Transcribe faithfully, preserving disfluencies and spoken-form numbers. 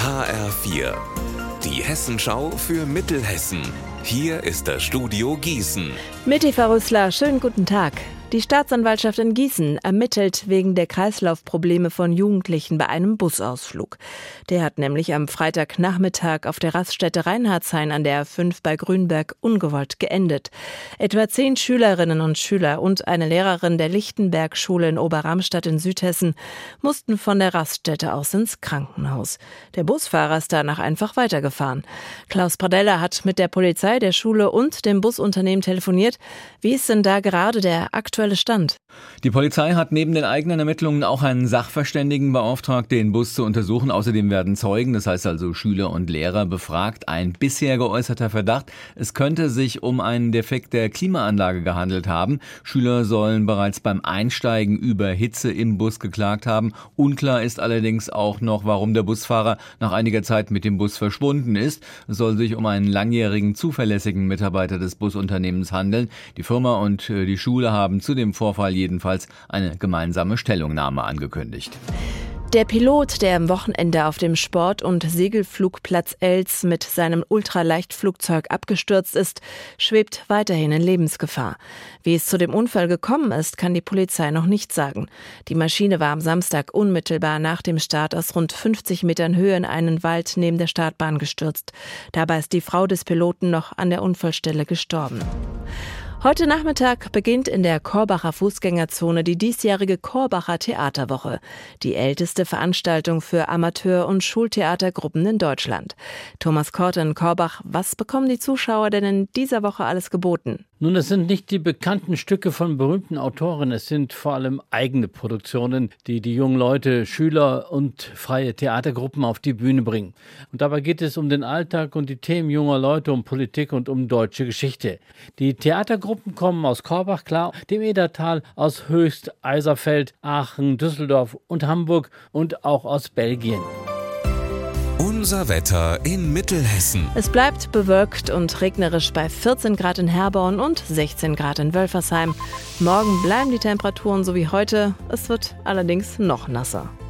H R vier, die Hessenschau für Mittelhessen. Hier ist das Studio Gießen. Mit Eva Rüssler, schönen guten Tag. Die Staatsanwaltschaft in Gießen ermittelt wegen der Kreislaufprobleme von Jugendlichen bei einem Busausflug. Der hat nämlich am Freitagnachmittag auf der Raststätte Reinhardshain an der A fünf bei Grünberg ungewollt geendet. Etwa zehn Schülerinnen und Schüler und eine Lehrerin der Lichtenberg-Schule in Oberramstadt in Südhessen mussten von der Raststätte aus ins Krankenhaus. Der Busfahrer ist danach einfach weitergefahren. Klaus Pradella hat mit der Polizei, der Schule und dem Busunternehmen telefoniert. Wie ist denn da gerade der aktuelle Stand? Die Polizei hat neben den eigenen Ermittlungen auch einen Sachverständigen beauftragt, den Bus zu untersuchen. Außerdem werden Zeugen, das heißt also Schüler und Lehrer, befragt. Ein bisher geäußerter Verdacht, es könnte sich um einen Defekt der Klimaanlage gehandelt haben. Schüler sollen bereits beim Einsteigen über Hitze im Bus geklagt haben. Unklar ist allerdings auch noch, warum der Busfahrer nach einiger Zeit mit dem Bus verschwunden ist. Es soll sich um einen langjährigen, zuverlässigen Mitarbeiter des Busunternehmens handeln. Die Firma und die Schule haben zu dem Vorfall jedenfalls eine gemeinsame Stellungnahme angekündigt. Der Pilot, der am Wochenende auf dem Sport- und Segelflugplatz Elz mit seinem Ultraleichtflugzeug abgestürzt ist, schwebt weiterhin in Lebensgefahr. Wie es zu dem Unfall gekommen ist, kann die Polizei noch nicht sagen. Die Maschine war am Samstag unmittelbar nach dem Start aus rund fünfzig Metern Höhe in einen Wald neben der Startbahn gestürzt. Dabei ist die Frau des Piloten noch an der Unfallstelle gestorben. Heute Nachmittag beginnt in der Korbacher Fußgängerzone die diesjährige Korbacher Theaterwoche, die älteste Veranstaltung für Amateur- und Schultheatergruppen in Deutschland. Thomas Korte in Korbach, was bekommen die Zuschauer denn in dieser Woche alles geboten? Nun, es sind nicht die bekannten Stücke von berühmten Autoren, es sind vor allem eigene Produktionen, die die jungen Leute, Schüler und freie Theatergruppen auf die Bühne bringen. Und dabei geht es um den Alltag und die Themen junger Leute, um Politik und um deutsche Geschichte. Die Theatergruppen kommen aus Korbach, klar, dem Edertal, aus Höchst, Eiserfeld, Aachen, Düsseldorf und Hamburg und auch aus Belgien. Unser Wetter in Mittelhessen. Es bleibt bewölkt und regnerisch bei vierzehn Grad in Herborn und sechzehn Grad in Wölfersheim. Morgen bleiben die Temperaturen so wie heute. Es wird allerdings noch nasser.